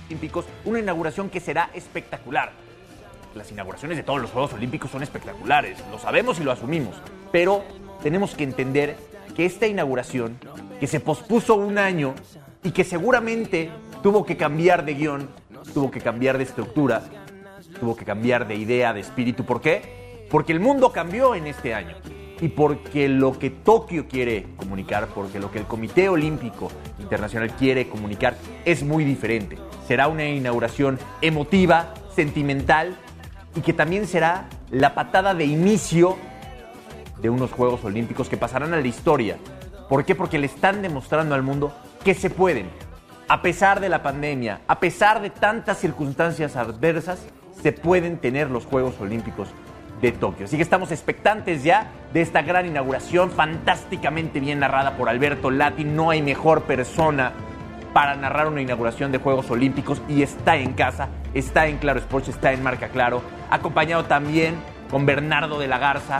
Olímpicos, una inauguración que será espectacular. Las inauguraciones de todos los Juegos Olímpicos son espectaculares, lo sabemos y lo asumimos, pero tenemos que entender que esta inauguración, que se pospuso un año y que seguramente tuvo que cambiar de guión, tuvo que cambiar de estructura, tuvo que cambiar de idea, de espíritu. ¿Por qué? Porque el mundo cambió en este año y porque lo que Tokio quiere comunicar, porque lo que el Comité Olímpico Internacional quiere comunicar es muy diferente. Será una inauguración emotiva, sentimental, y que también será la patada de inicio de unos Juegos Olímpicos que pasarán a la historia. ¿Por qué? Porque le están demostrando al mundo que se pueden. A pesar de la pandemia, a pesar de tantas circunstancias adversas, se pueden tener los Juegos Olímpicos de Tokio. Así que estamos expectantes ya de esta gran inauguración, fantásticamente bien narrada por Alberto Lati. No hay mejor persona para narrar una inauguración de Juegos Olímpicos, y está en casa, está en Claro Sports, está en Marca Claro, acompañado también con Bernardo de la Garza,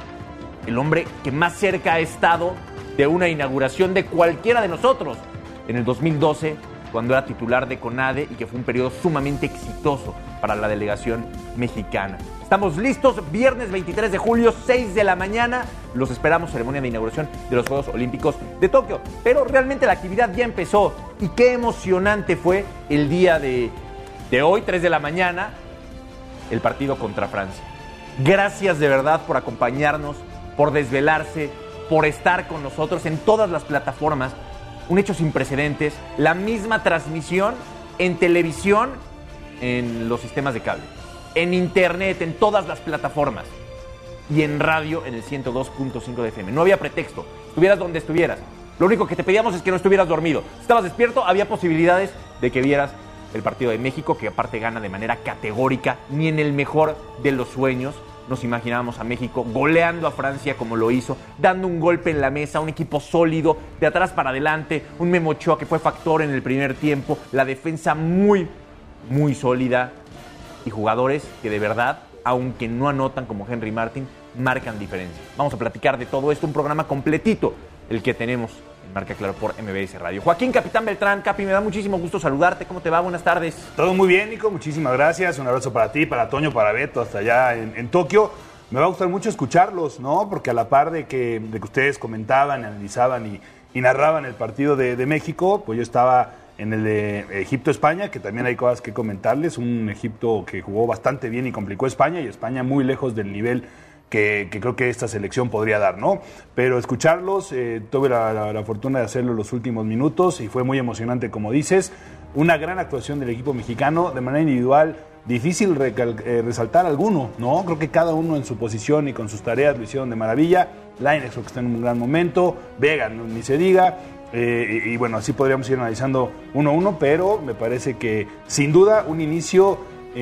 el hombre que más cerca ha estado de una inauguración de cualquiera de nosotros en el 2012, cuando era titular de CONADE, y que fue un periodo sumamente exitoso para la delegación mexicana. Estamos listos, viernes 23 de julio, 6 de la mañana. Los esperamos, ceremonia de inauguración de los Juegos Olímpicos de Tokio. Pero realmente la actividad ya empezó, y qué emocionante fue el día de hoy, 3 de la mañana, el partido contra Francia. Gracias de verdad por acompañarnos, por desvelarse, por estar con nosotros en todas las plataformas. Un hecho sin precedentes, la misma transmisión en televisión, en los sistemas de cable, en internet, en todas las plataformas, y en radio en el 102.5 de FM. No había pretexto, estuvieras donde estuvieras. Lo único que te pedíamos es que no estuvieras dormido. Si estabas despierto, había posibilidades de que vieras el partido de México, que aparte gana de manera categórica. Ni en el mejor de los sueños nos imaginábamos a México goleando a Francia como lo hizo, dando un golpe en la mesa, un equipo sólido, de atrás para adelante, un Memo Ochoa que fue factor en el primer tiempo, la defensa muy, muy sólida, y jugadores que de verdad, aunque no anotan como Henry Martin, marcan diferencia. Vamos a platicar de todo esto, un programa completito, el que tenemos en Marca Claro por MBS Radio. Joaquín Capitán Beltrán, Capi, me da muchísimo gusto saludarte. ¿Cómo te va? Buenas tardes. Todo muy bien, Nico, muchísimas gracias. Un abrazo para ti, para Toño, para Beto, hasta allá en Tokio. Me va a gustar mucho escucharlos, ¿no? Porque a la par de que ustedes comentaban, analizaban y narraban el partido de México, pues yo estaba en el de Egipto-España, que también hay cosas que comentarles. Un Egipto que jugó bastante bien y complicó a España, y España muy lejos del nivel que creo que esta selección podría dar, ¿no? Pero escucharlos, tuve la fortuna de hacerlo los últimos minutos, y fue muy emocionante, como dices. Una gran actuación del equipo mexicano, de manera individual, difícil resaltar alguno, ¿no? Creo que cada uno en su posición y con sus tareas lo hicieron de maravilla. Lainez creo que está en un gran momento, Vega ni se diga. Y bueno, así podríamos ir analizando uno a uno, pero me parece que sin duda un inicio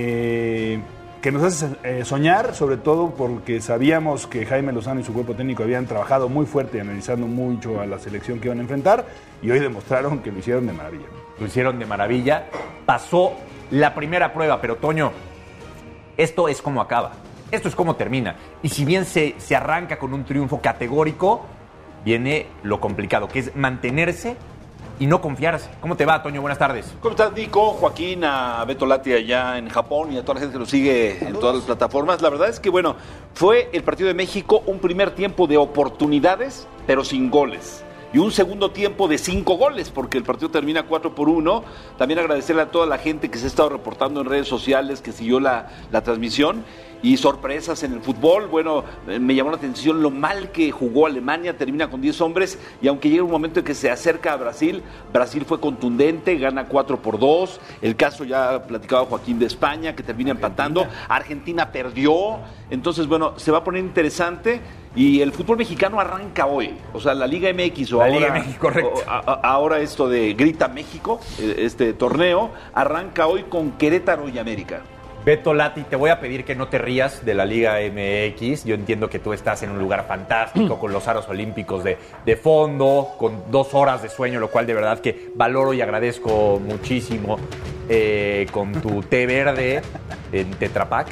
que nos hace soñar, sobre todo porque sabíamos que Jaime Lozano y su cuerpo técnico habían trabajado muy fuerte y analizando mucho a la selección que iban a enfrentar, y hoy demostraron que lo hicieron de maravilla. Lo hicieron de maravilla, pasó la primera prueba, pero Toño, esto es como acaba, esto es como termina, y si bien se arranca con un triunfo categórico, viene lo complicado, que es mantenerse y no confiarse. ¿Cómo te va, Toño? Buenas tardes. ¿Cómo estás, Nico? Joaquín, a Beto Lati allá en Japón y a toda la gente que nos sigue en todas las plataformas. La verdad es que, bueno, fue el partido de México un primer tiempo de oportunidades, pero sin goles. Y un segundo tiempo de 5 goles, porque el partido termina 4-1. También agradecerle a toda la gente que se ha estado reportando en redes sociales, que siguió la transmisión. Y sorpresas en el fútbol. Bueno, me llamó la atención lo mal que jugó Alemania, termina con 10 hombres, y aunque llega un momento en que se acerca a Brasil fue contundente, gana 4-2. El caso ya platicaba Joaquín de España, que termina empatando. Argentina perdió. Entonces, bueno, se va a poner interesante, y el fútbol mexicano arranca hoy. O sea, la Liga MX Liga MX, correcto. Ahora esto de Grita México, este torneo, arranca hoy con Querétaro y América. Beto Lati, te voy a pedir que no te rías de la Liga MX. Yo entiendo que tú estás en un lugar fantástico, con los aros olímpicos de fondo, con 2 horas de sueño, lo cual de verdad que valoro y agradezco muchísimo, con tu té verde en Tetra Pak.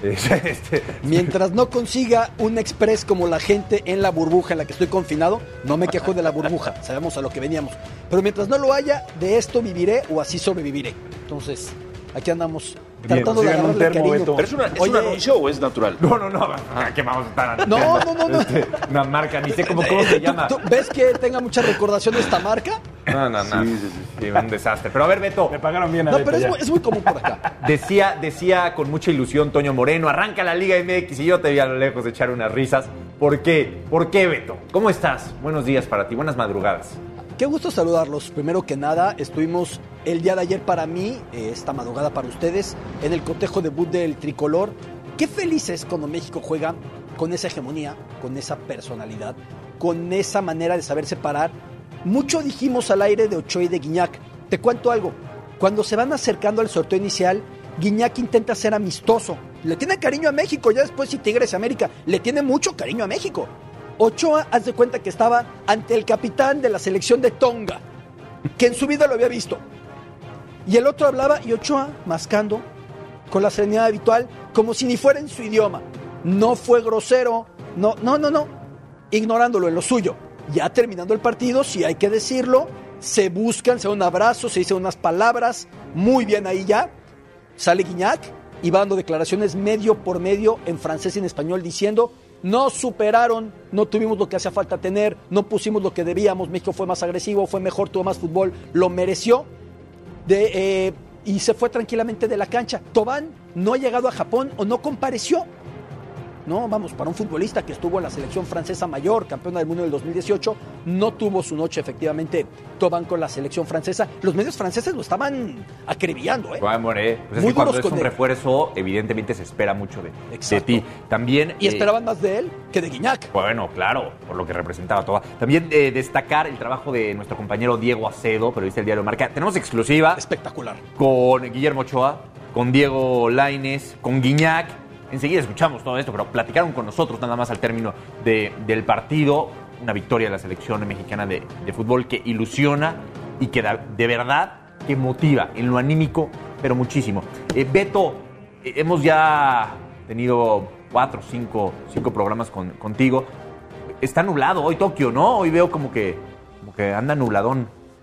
Mientras no consiga un express como la gente en la burbuja en la que estoy confinado, no me quejo de la burbuja, sabemos a lo que veníamos. Pero mientras no lo haya, de esto viviré o así sobreviviré. Entonces, aquí andamos Bien, tratando de sigan un agarrarle termo, cariño. Beto. ¿Pero es un Oye, anuncio o es natural? No. ¿Qué vamos a estar No. Una marca, ni sé cómo se llama. ¿Tú ves que tenga mucha recordación de esta marca? No. Sí, un desastre. Pero a ver, Beto, Me pagaron bien a No, Beto pero ya. es muy común por acá. decía con mucha ilusión Toño Moreno, arranca la Liga MX y yo te vi a lo lejos echar unas risas. ¿Por qué? ¿Por qué, Beto? ¿Cómo estás? Buenos días para ti, buenas madrugadas. Qué gusto saludarlos. Primero que nada, estuvimos el día de ayer para mí, esta madrugada para ustedes, en el cotejo debut del tricolor. Qué felices cuando México juega con esa hegemonía, con esa personalidad, con esa manera de saber separar. Mucho dijimos al aire de Ochoa y de Guiñac. Te cuento algo. Cuando se van acercando al sorteo inicial, Guiñac intenta ser amistoso. Le tiene cariño a México, ya después si Tigres y América, le tiene mucho cariño a México. Ochoa, haz de cuenta que estaba ante el capitán de la selección de Tonga, que en su vida lo había visto. Y el otro hablaba y Ochoa, mascando, con la serenidad habitual, como si ni fuera en su idioma. No fue grosero, no, ignorándolo en lo suyo. Ya terminando el partido, si hay que decirlo, se buscan, se dan un abrazo, se dicen unas palabras, muy bien ahí ya. Sale Guiñac y va dando declaraciones medio por medio en francés y en español diciendo: nos superaron, no tuvimos lo que hacía falta tener, no pusimos lo que debíamos, México fue más agresivo, fue mejor, tuvo más fútbol, lo mereció. Y se fue tranquilamente de la cancha. Tobán no ha llegado a Japón o no compareció. No, vamos, para un futbolista que estuvo en la selección francesa mayor, campeona del mundo del 2018, no tuvo su noche efectivamente Tobán con la selección francesa. Los medios franceses lo estaban acribillando, ¿eh? Pues es Muy que cuando duros es con un él. refuerzo, evidentemente se espera mucho de Exacto. ti. También, Y esperaban más de él que de Guiñac. bueno, claro, por lo que representaba Tobán. También destacar el trabajo de nuestro compañero Diego Acedo, periodista del diario Marca. Tenemos exclusiva Espectacular. con Guillermo Ochoa, con Diego Lainez, con Guiñac. Enseguida escuchamos todo esto, pero platicaron con nosotros nada más al término del partido. Una victoria de la selección mexicana de fútbol que ilusiona y que de verdad que motiva en lo anímico, pero muchísimo. Beto, hemos ya tenido 4 o 5 programas contigo. Está nublado hoy Tokio, ¿no? Hoy veo como que anda nubladón.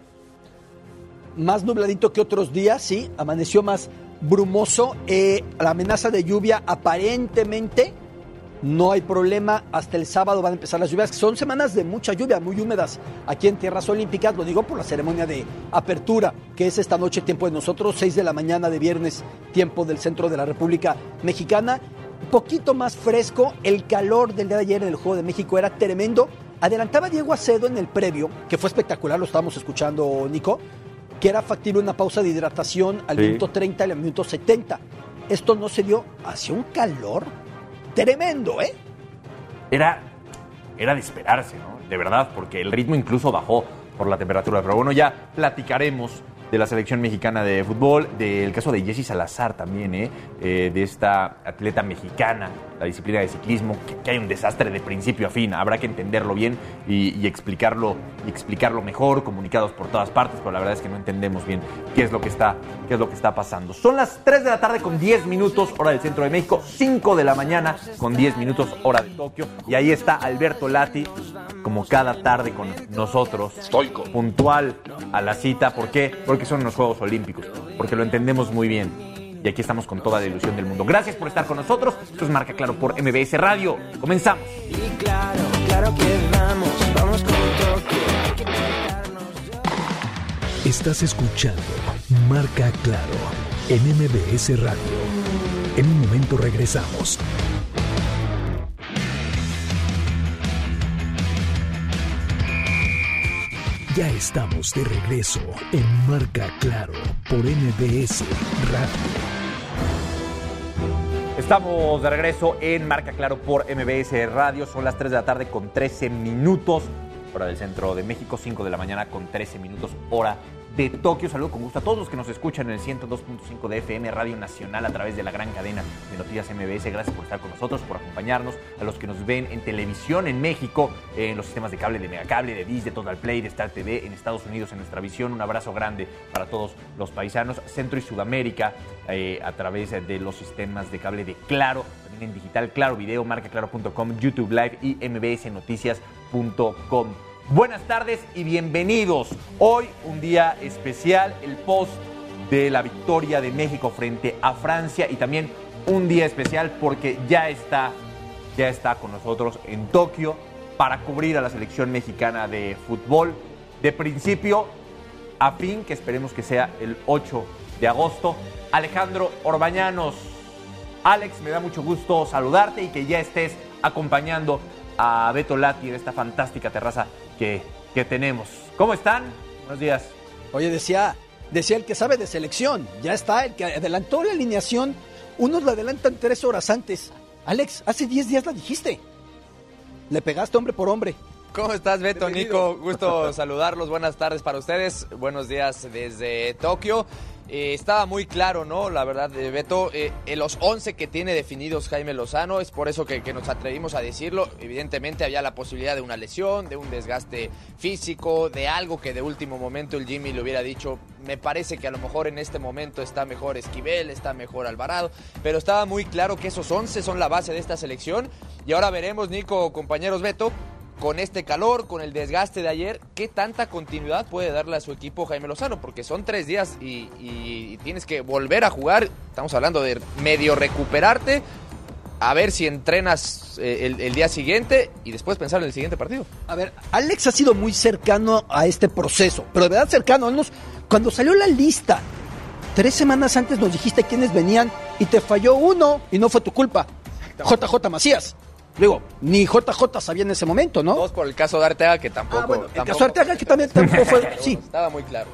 Más nubladito que otros días, sí, amaneció más brumoso. La amenaza de lluvia aparentemente no hay problema. Hasta el sábado van a empezar las lluvias, que son semanas de mucha lluvia, muy húmedas aquí en Tierras Olímpicas. Lo digo por la ceremonia de apertura, que es esta noche, tiempo de nosotros, 6 de la mañana de viernes, tiempo del centro de la República Mexicana. Un poquito más fresco. El calor del día de ayer en el Juego de México era tremendo. Adelantaba Diego Acedo en el previo, que fue espectacular, lo estábamos escuchando, Nico, que era factible una pausa de hidratación al minuto 30 y al minuto 70. Esto no se dio, hacía un calor tremendo, ¿eh? Era de esperarse, ¿no? De verdad, porque el ritmo incluso bajó por la temperatura. Pero bueno, ya platicaremos de la selección mexicana de fútbol, del caso de Jessy Salazar también, de esta atleta mexicana, la disciplina de ciclismo, que hay un desastre de principio a fin. Habrá que entenderlo bien y explicarlo mejor, comunicados por todas partes, pero la verdad es que no entendemos bien qué es lo que está pasando. Son las 3 de la tarde con 10 minutos, hora del centro de México, 5 de la mañana con 10 minutos, hora de Tokio. Y ahí está Alberto Lati, como cada tarde con nosotros. Estoico. Puntual a la cita. ¿Por qué? Porque son los Juegos Olímpicos, porque lo entendemos muy bien. Y aquí estamos con toda la ilusión del mundo. Gracias por estar con nosotros. Esto es Marca Claro por MBS Radio. Comenzamos. Y claro que vamos con Tokio. Estás escuchando Marca Claro en MBS Radio. En un momento regresamos. Ya estamos de regreso en Marca Claro por MBS Radio. Estamos de regreso en Marca Claro por MBS Radio. Son las 3 de la tarde con 13 minutos, hora del centro de México, 5 de la mañana con 13 minutos, hora de Tokio. Saludo con gusto a todos los que nos escuchan en el 102.5 de FM Radio Nacional a través de la gran cadena de noticias MBS. Gracias por estar con nosotros, por acompañarnos. A los que nos ven en televisión en México, en los sistemas de cable de Megacable, de Dish, de Total Play, de Star TV, en Estados Unidos, en Nuestra Visión. Un abrazo grande para todos los paisanos. Centro y Sudamérica, a través de los sistemas de cable de Claro, también en digital, Claro Video, marcaclaro.com, YouTube Live y mbsnoticias.com. Buenas tardes y bienvenidos. Hoy un día especial, el post de la victoria de México frente a Francia y también un día especial porque ya está con nosotros en Tokio para cubrir a la selección mexicana de fútbol de principio a fin, que esperemos que sea el 8 de agosto. Alejandro Orbañanos. Alex, me da mucho gusto saludarte y que ya estés acompañando a Beto Lati en esta fantástica terraza que tenemos. ¿Cómo están? Buenos días. Oye, decía el que sabe de selección, ya está, el que adelantó la alineación, unos la adelantan 3 horas antes. Alex, hace 10 días la dijiste. Le pegaste hombre por hombre. ¿Cómo estás, Beto? Bienvenido. Nico, gusto saludarlos. Buenas tardes para ustedes. Buenos días desde Tokio. Estaba muy claro, ¿no? La verdad, Beto, los 11 que tiene definidos Jaime Lozano, es por eso que nos atrevimos a decirlo. Evidentemente había la posibilidad de una lesión, de un desgaste físico, de algo que de último momento el Jimmy le hubiera dicho. Me parece que a lo mejor en este momento está mejor Esquivel, está mejor Alvarado, pero estaba muy claro que esos 11 son la base de esta selección. Y ahora veremos, Nico, compañeros, Beto, con este calor, con el desgaste de ayer, ¿qué tanta continuidad puede darle a su equipo Jaime Lozano? Porque son 3 días y tienes que volver a jugar. Estamos hablando de medio recuperarte, a ver si entrenas el día siguiente y después pensar en el siguiente partido. A ver, Alex ha sido muy cercano a este proceso, pero de verdad cercano. Cuando salió la lista, 3 semanas antes nos dijiste quiénes venían y te falló uno y no fue tu culpa. JJ Macías. Digo, ni JJ sabía en ese momento, ¿no? 2 por el caso de Arteaga, que tampoco... Bueno, el caso de Arteaga, que tampoco fue... Sí. Estaba muy claro.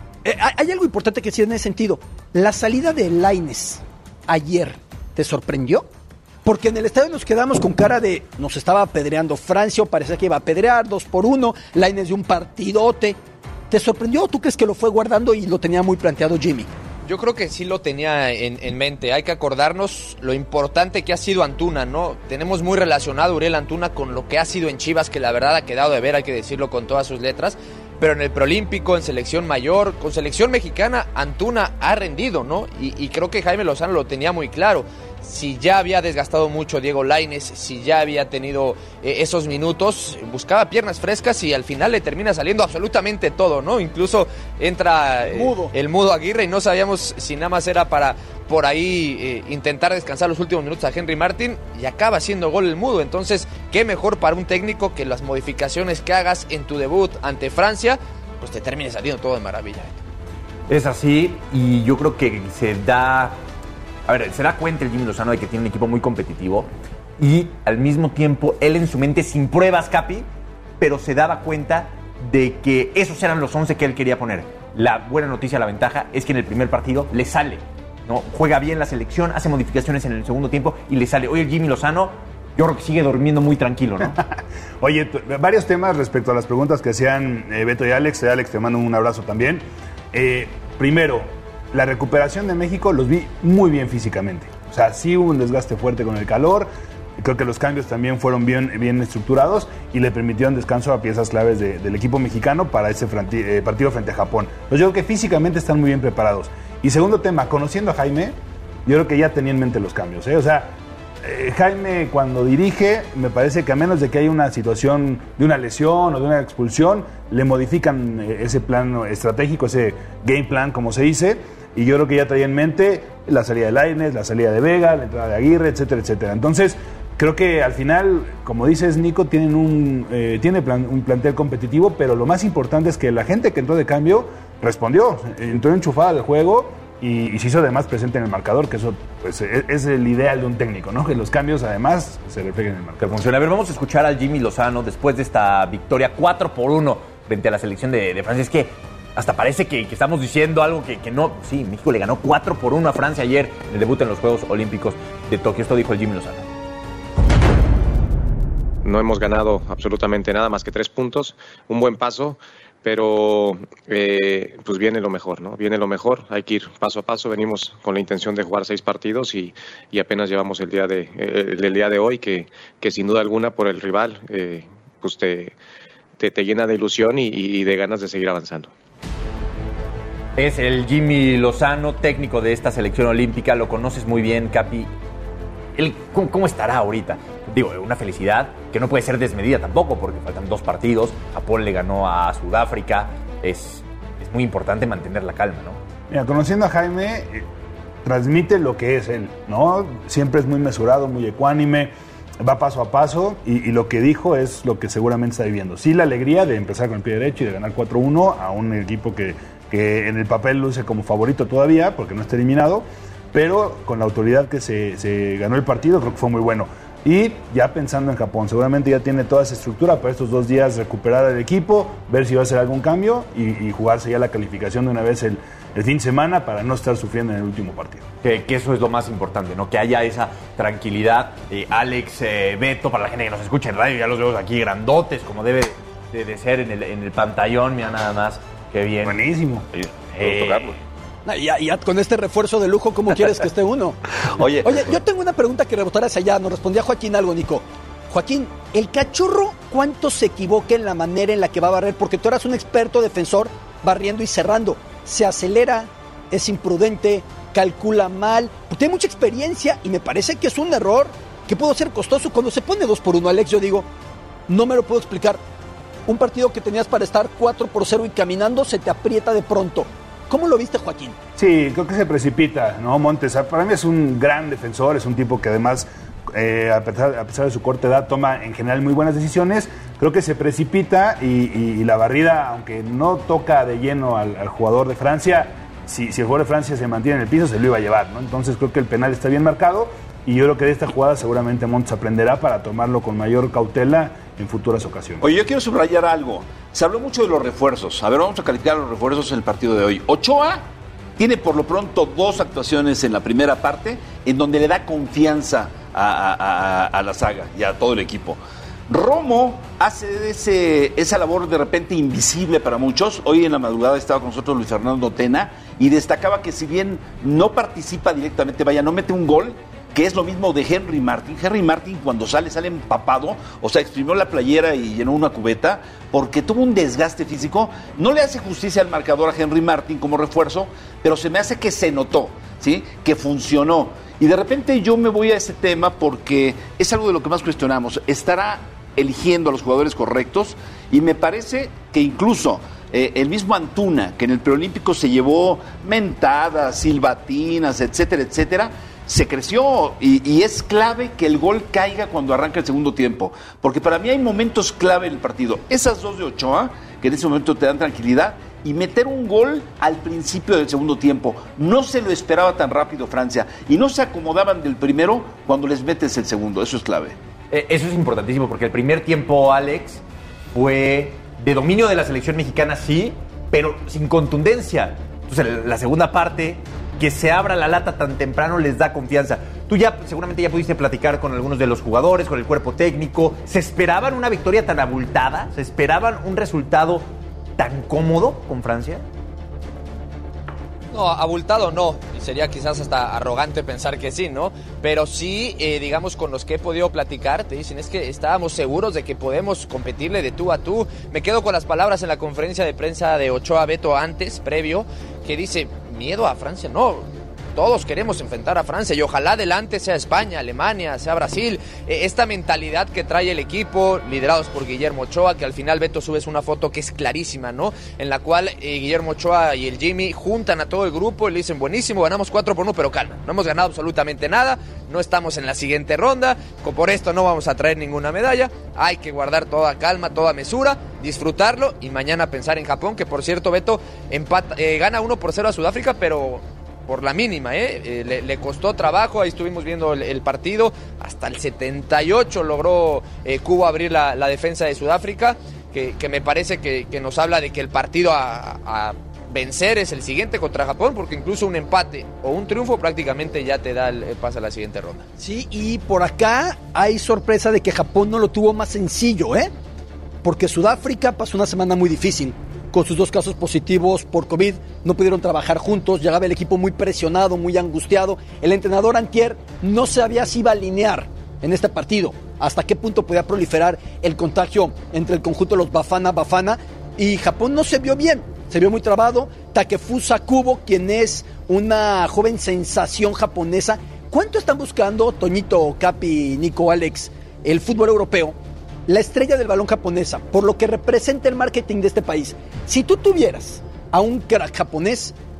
Hay algo importante que decir en ese sentido. La salida de Lainez ayer, ¿te sorprendió? Porque en el estadio nos quedamos con cara de... Nos estaba apedreando Francia, o parecía que iba a apedrear, 2-1, Lainez de un partidote. ¿Te sorprendió o tú crees que lo fue guardando y lo tenía muy planteado Jimmy? Yo creo que sí lo tenía en mente. Hay que acordarnos lo importante que ha sido Antuna, ¿no? Tenemos muy relacionado a Uriel Antuna con lo que ha sido en Chivas, que la verdad ha quedado de ver, hay que decirlo con todas sus letras. Pero en el preolímpico, en selección mayor, con selección mexicana, Antuna ha rendido, ¿no? Y creo que Jaime Lozano lo tenía muy claro. Si ya había desgastado mucho Diego Lainez, si ya había tenido esos minutos, buscaba piernas frescas y al final le termina saliendo absolutamente todo, ¿no? Incluso entra el mudo Aguirre y no sabíamos si nada más era para por ahí intentar descansar los últimos minutos a Henry Martin y acaba haciendo gol el mudo. Entonces, qué mejor para un técnico que las modificaciones que hagas en tu debut ante Francia, pues te termine saliendo todo de maravilla. Es así y yo creo que se da cuenta el Jimmy Lozano de que tiene un equipo muy competitivo y al mismo tiempo él en su mente sin pruebas, Capi, pero se daba cuenta de que esos eran los 11 que él quería poner. La buena noticia, la ventaja es que en el primer partido le sale, ¿no? Juega bien la selección, hace modificaciones en el segundo tiempo y le sale. Hoy el Jimmy Lozano yo creo que sigue durmiendo muy tranquilo, ¿no? Oye, varios temas respecto a las preguntas que hacían Beto y Alex. Alex, te mando un abrazo también. Primero, la recuperación de México los vi muy bien físicamente. O sea, sí hubo un desgaste fuerte con el calor. Creo que los cambios también fueron bien estructurados y le permitieron descanso a piezas claves del equipo mexicano para ese partido frente a Japón. Entonces yo creo que físicamente están muy bien preparados. Y segundo tema, conociendo a Jaime, yo creo que ya tenía en mente los cambios, ¿eh? O sea, Jaime cuando dirige, me parece que a menos de que haya una situación de una lesión o de una expulsión, le modifican ese plan estratégico, ese game plan, como se dice. Y yo creo que ya traía en mente la salida de Lainez, la salida de Vega, la entrada de Aguirre, etcétera, etcétera. Entonces, creo que al final, como dices, Nico, tienen un plantel competitivo, pero lo más importante es que la gente que entró de cambio respondió, entró enchufada al juego y se hizo además presente en el marcador, que eso pues, es el ideal de un técnico, ¿no? Que los cambios además se reflejen en el marcador. Que funciona. A ver, vamos a escuchar al Jimmy Lozano después de esta victoria 4-1 frente a la selección de Francia. Es que hasta parece que estamos diciendo algo que no. Sí, México le ganó 4-1 a Francia ayer en el debut en los Juegos Olímpicos de Tokio. Esto dijo el Jimmy Lozano. No hemos ganado absolutamente nada más que 3 puntos. Un buen paso, pero pues viene lo mejor, ¿no? Viene lo mejor. Hay que ir paso a paso. Venimos con la intención de jugar 6 partidos y apenas llevamos el día de hoy, que sin duda alguna por el rival, pues te llena de ilusión y de ganas de seguir avanzando. Es el Jimmy Lozano, técnico de esta selección olímpica. Lo conoces muy bien, Capi. ¿Cómo estará ahorita? Digo, una felicidad que no puede ser desmedida tampoco, porque faltan 2 partidos. Japón le ganó a Sudáfrica. Es muy importante mantener la calma, ¿no? Mira, conociendo a Jaime, transmite lo que es él, ¿no? Siempre es muy mesurado, muy ecuánime, va paso a paso y lo que dijo es lo que seguramente está viviendo. Sí, la alegría de empezar con el pie derecho y de ganar 4-1 a un equipo que en el papel luce como favorito todavía, porque no está eliminado, pero con la autoridad que se ganó el partido, creo que fue muy bueno. Y ya pensando en Japón, seguramente ya tiene toda esa estructura para estos 2 días recuperar al equipo, ver si va a hacer algún cambio y jugarse ya la calificación de una vez el fin de semana para no estar sufriendo en el último partido. Que eso es lo más importante, ¿no? Que haya esa tranquilidad. Alex, Beto, para la gente que nos escucha en radio, ya los vemos aquí grandotes, como debe de ser en el pantallón, mira nada más, qué bien. Buenísimo. Puedo tocarlo. Ya con este refuerzo de lujo, ¿cómo quieres que esté uno? Oye, yo tengo una pregunta que rebotar hacia allá. Nos respondía Joaquín algo, Nico. Joaquín, ¿el Cachorro cuánto se equivoca en la manera en la que va a barrer? Porque tú eras un experto defensor barriendo y cerrando. Se acelera, es imprudente, calcula mal. Tiene mucha experiencia y me parece que es un error que pudo ser costoso. Cuando se pone 2-1, Alex, yo digo, no me lo puedo explicar. Un partido que tenías para estar 4-0 y caminando se te aprieta de pronto. ¿Cómo lo viste, Joaquín? Sí, creo que se precipita, ¿no? Montes, para mí es un gran defensor, es un tipo que además, a pesar de su corta edad, toma en general muy buenas decisiones. Creo que se precipita y la barrida, aunque no toca de lleno al jugador de Francia, si el jugador de Francia se mantiene en el piso, se lo iba a llevar, ¿no? Entonces creo que el penal está bien marcado y yo creo que de esta jugada seguramente Montes aprenderá para tomarlo con mayor cautela en futuras ocasiones. Oye, yo quiero subrayar algo. Se habló mucho de los refuerzos. A ver, vamos a calificar los refuerzos en el partido de hoy. Ochoa tiene por lo pronto 2 actuaciones en la primera parte en donde le da confianza a la saga y a todo el equipo. Romo hace esa labor de repente invisible para muchos. Hoy en la madrugada estaba con nosotros Luis Fernando Tena y destacaba que si bien no participa directamente, no mete un gol, que es lo mismo de Henry Martin. Henry Martin cuando sale empapado, o sea, exprimió la playera y llenó una cubeta porque tuvo un desgaste físico. No le hace justicia al marcador a Henry Martin como refuerzo, pero se me hace que se notó, ¿sí? Que funcionó. Y de repente yo me voy a ese tema porque es algo de lo que más cuestionamos. Estará eligiendo a los jugadores correctos y me parece que incluso el mismo Antuna, que en el preolímpico se llevó mentadas, silbatinas, etcétera, etcétera, se creció y es clave que el gol caiga cuando arranca el segundo tiempo, porque para mí hay momentos clave en el partido. Esas 2 de Ochoa, que en ese momento te dan tranquilidad, y meter un gol al principio del segundo tiempo. No se lo esperaba tan rápido Francia y no se acomodaban del primero cuando les metes el segundo. Eso es clave. Eso es importantísimo porque el primer tiempo, Alex, fue de dominio de la selección mexicana, sí, pero sin contundencia. Entonces, la segunda parte, que se abra la lata tan temprano les da confianza. Tú seguramente ya pudiste platicar con algunos de los jugadores, con el cuerpo técnico. ¿Se esperaban una victoria tan abultada? ¿Se esperaban un resultado tan cómodo con Francia? No, abultado no, y sería quizás hasta arrogante pensar que sí, ¿no? Pero sí, digamos, con los que he podido platicar, te dicen, es que estábamos seguros de que podemos competirle de tú a tú. Me quedo con las palabras en la conferencia de prensa de Ochoa Beto antes, previo, que dice, miedo a Francia, no. Todos queremos enfrentar a Francia y ojalá adelante sea España, Alemania, sea Brasil. Esta mentalidad que trae el equipo, liderados por Guillermo Ochoa, que al final Beto subes una foto que es clarísima, ¿no? En la cual Guillermo Ochoa y el Jimmy juntan a todo el grupo y le dicen, buenísimo, ganamos 4-1, pero calma, no hemos ganado absolutamente nada, no estamos en la siguiente ronda, por esto no vamos a traer ninguna medalla, hay que guardar toda calma, toda mesura, disfrutarlo y mañana pensar en Japón, que por cierto Beto gana 1-0 a Sudáfrica, pero por la mínima, le costó trabajo, ahí estuvimos viendo el partido, hasta el 78 logró Cubo abrir la defensa de Sudáfrica, que me parece que nos habla de que el partido a vencer es el siguiente contra Japón, porque incluso un empate o un triunfo prácticamente ya te da el pase a la siguiente ronda. Sí, y por acá hay sorpresa de que Japón no lo tuvo más sencillo, porque Sudáfrica pasó una semana muy difícil. Con sus 2 casos positivos por COVID, no pudieron trabajar juntos, llegaba el equipo muy presionado, muy angustiado. El entrenador antier no sabía si iba a alinear en este partido, hasta qué punto podía proliferar el contagio entre el conjunto de los Bafana, y Japón no se vio bien, se vio muy trabado. Takefusa Kubo, quien es una joven sensación japonesa. ¿Cuánto están buscando, Toñito, Capi, Nico, Alex, el fútbol europeo? La estrella del balón japonesa, por lo que representa el marketing de este país. Si tú tuvieras a un crack japonés,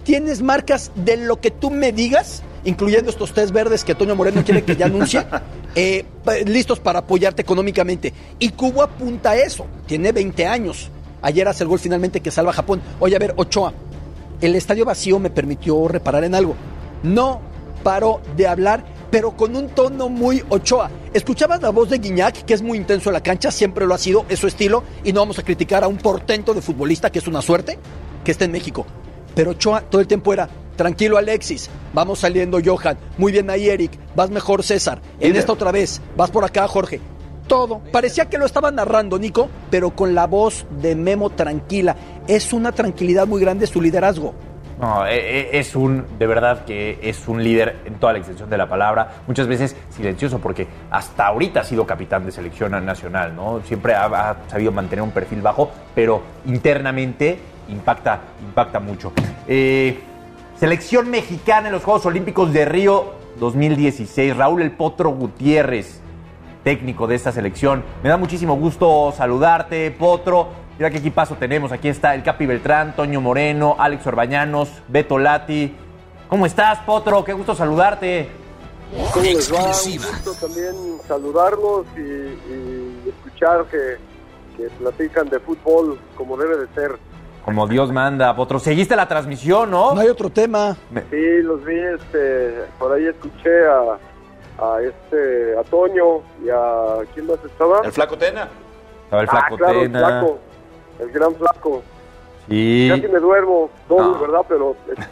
tienes marcas de lo que tú me digas, incluyendo estos tés verdes que Toño Moreno quiere que ya anuncie, listos para apoyarte económicamente. Y Cubo apunta a eso, tiene 20 años. Ayer hace el gol finalmente que salva a Japón. Oye, a ver, Ochoa, el estadio vacío me permitió reparar en algo. No paró de hablar, pero con un tono muy Ochoa. Escuchabas la voz de Guiñac, que es muy intenso en la cancha, siempre lo ha sido, es su estilo, y no vamos a criticar a un portento de futbolista, que es una suerte, que esté en México. Pero Ochoa todo el tiempo era, tranquilo Alexis, vamos saliendo Johan, muy bien ahí Eric, vas mejor César, en esta otra vez, vas por acá Jorge. Todo, parecía que lo estaba narrando Nico, pero con la voz de Memo tranquila. Es una tranquilidad muy grande su liderazgo. No, de verdad que es un líder en toda la extensión de la palabra, muchas veces silencioso, porque hasta ahorita ha sido capitán de selección nacional, ¿no? Siempre ha sabido mantener un perfil bajo, pero internamente impacta mucho. Selección mexicana en los Juegos Olímpicos de Río 2016, Raúl El Potro Gutiérrez, técnico de esta selección. Me da muchísimo gusto saludarte, Potro. Mira qué equipazo tenemos. Aquí está el Capi Beltrán, Toño Moreno, Alex Orbañanos, Beto Lati. ¿Cómo estás, Potro? Qué gusto saludarte. ¿Cómo les va? Un gusto también saludarlos y escuchar que platican de fútbol como debe de ser. Como Dios manda, Potro. ¿Seguiste la transmisión, no? No hay otro tema. Sí, los vi, por ahí escuché a Toño y a ¿quién más estaba? El Flaco Tena. Estaba el Flaco claro, Tena. El Flaco, el gran Flaco. Sí. Casi me duermo, no. ¿Verdad? Pero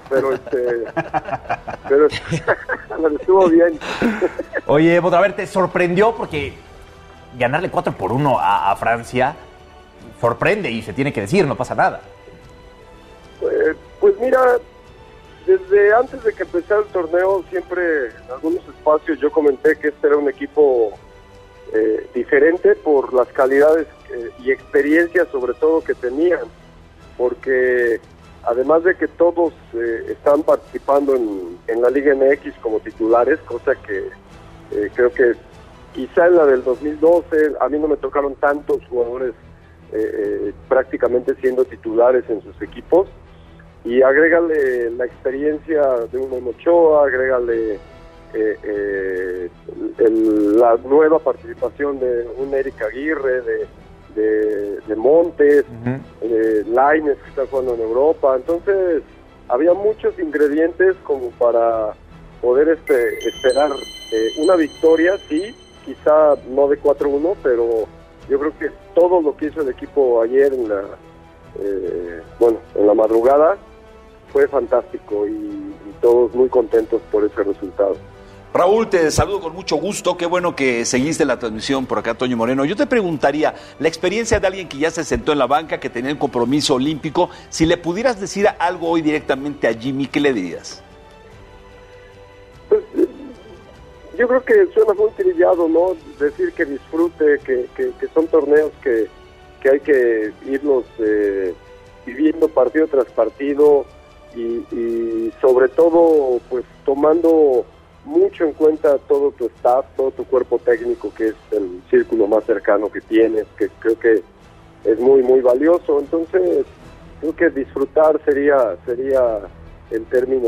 estuvo bien. Oye, Potro, a ver, ¿te sorprendió? Porque ganarle 4-1 a Francia sorprende y se tiene que decir, no pasa nada. Pues mira, desde antes de que empezara el torneo, siempre en algunos espacios yo comenté que este era un equipo diferente por las calidades y experiencias sobre todo que tenían, porque además de que todos están participando en la Liga MX como titulares, cosa que creo que quizá en la del 2012 a mí no me tocaron tantos jugadores prácticamente siendo titulares en sus equipos, y agrégale la experiencia de un Memo Ochoa, agrégale la nueva participación de un Eric Aguirre, de Montes, Lainez que está jugando en Europa. Entonces había muchos ingredientes como para poder esperar una victoria, sí, quizá no de 4-1, pero yo creo que todo lo que hizo el equipo ayer en la madrugada fue fantástico y todos muy contentos por ese resultado. Raúl, te saludo con mucho gusto. Qué bueno que seguiste la transmisión por acá, Toño Moreno. Yo te preguntaría, la experiencia de alguien que ya se sentó en la banca, que tenía el compromiso olímpico, si le pudieras decir algo hoy directamente a Jimmy, ¿qué le dirías? Pues, yo creo que suena muy trillado, ¿no? Decir que disfrute, que son torneos que hay que irlos viviendo partido tras partido y sobre todo, pues tomando mucho en cuenta todo tu staff, todo tu cuerpo técnico, que es el círculo más cercano que tienes, que creo que es muy, muy valioso. Entonces, creo que disfrutar sería el término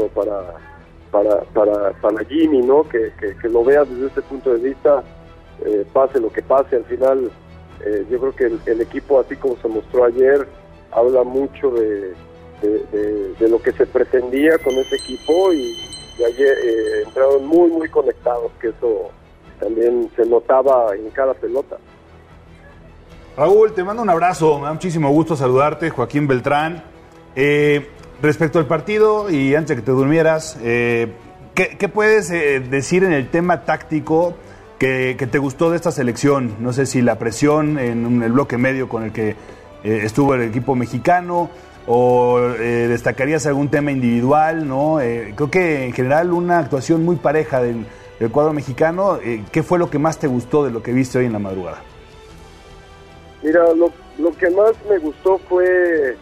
para Jimmy, ¿no? Que lo veas desde ese punto de vista, pase lo que pase. Al final, yo creo que el equipo, así como se mostró ayer, habla mucho de lo que se pretendía con ese equipo y ayer entraron muy, muy conectados, que eso también se notaba en cada pelota. Raúl, te mando un abrazo, me da muchísimo gusto saludarte, Joaquín Beltrán. Respecto al partido, y antes de que te durmieras, ¿qué puedes decir en el tema táctico que te gustó de esta selección? No sé si la presión en el bloque medio con el que estuvo el equipo mexicano, o destacarías algún tema individual, ¿no? Creo que en general una actuación muy pareja del cuadro mexicano. ¿Qué fue lo que más te gustó de lo que viste hoy en la madrugada? Mira, lo que más me gustó fue